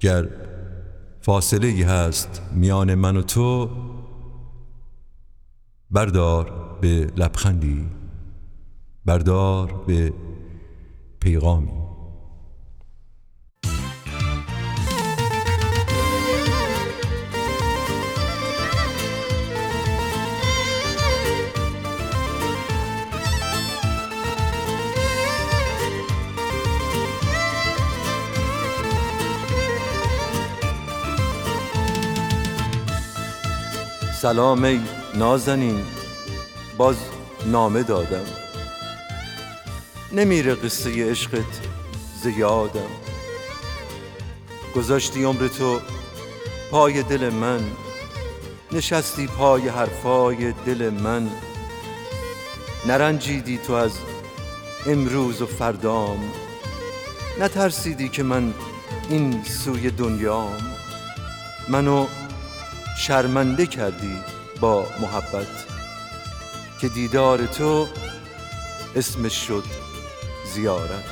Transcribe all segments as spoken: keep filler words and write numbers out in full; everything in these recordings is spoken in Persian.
گر فاصله ای هست میان من و تو، بردار به لبخندی، بردار به پیغامی. سلام ای نازنین، باز نامه دادم، نمیره قصه عشقت ز یادم. گذاشتی عمر تو پای دل من، نشستی پای حرفای دل من. نرنجیدی تو از امروز و فردام، نترسیدی که من این سوی دنیام. منو شرمنده کردی با محبت، که دیدار تو اسمش شد زیارت.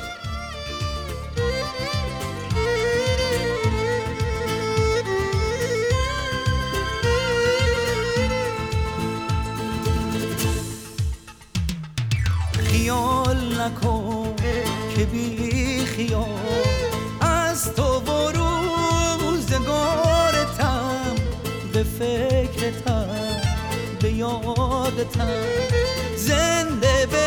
خیال نکن که بی خیال از تو و روزگارتم، به فکرتم به یادتم، زنده به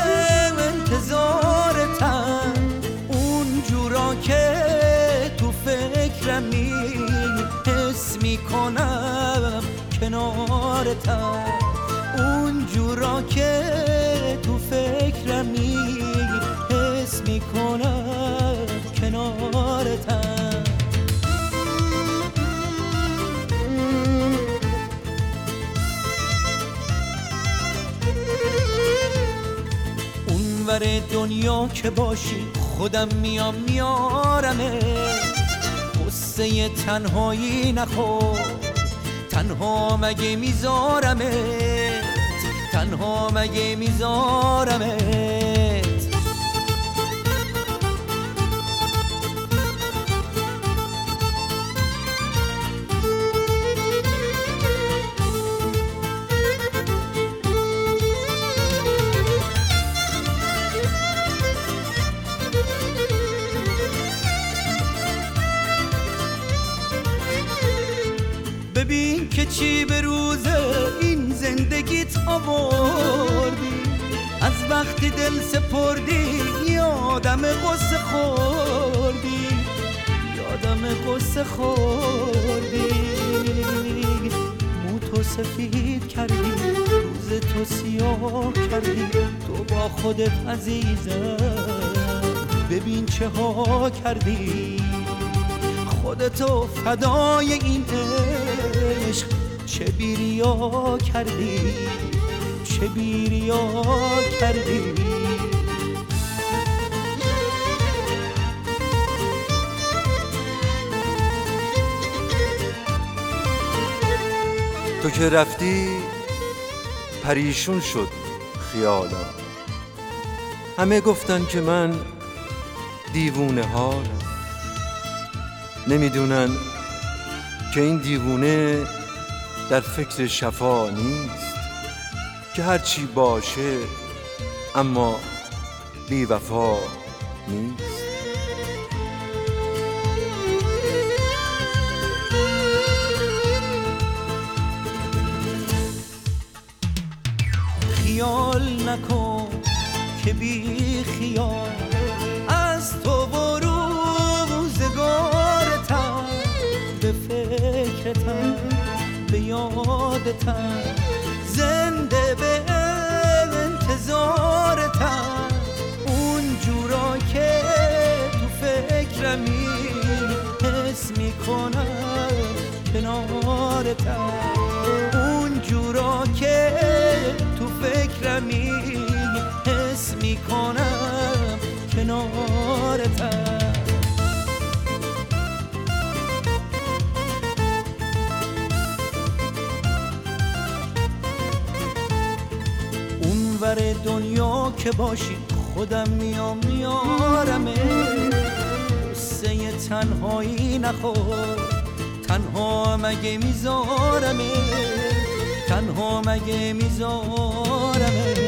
انتظارتم. اون جورا که تو فکرمی حس میکنم کنارتم، اون جورا که تو فکرمی حس میکنم کنارتم. اونور دنیا که باشی خودم میام میارمه، قصه تنهایی نخور، تنها مگه میذارمت، تنها مگه میذارمت. ببین که چی به روز این زندگیت آوردی، از وقتی دل سپردی یادم قصه خوردی، یادم قصه خوردی. مو تو سفید کردی، روز تو سیاه کردی، تو با خودت عزیزم ببین چه ها کردی. خودتو فدای این عشق چه بیریا کردی، چه بیریا کردی. تو که رفتی پریشون شد خیالم، همه گفتن که من دیوونه حالم. نمیدونن که این دیوونه در فکر شفا نیست، که هرچی باشه اما بی وفا نیست. خیال نکن که بی خیال از تو و روزگارتم، به فکرتم به یادتم، زنده به انتظارتم. اون جورا که تو فکرمی حس میکنم کنارتم، اون جورا که تو فکرمی حس میکنم کنارتم. اونور دنیا که باشی خودم میام میارمه، قصه قصه تنهایی نخور، تنها مگه میذارمه، تنها مگه میذارمه.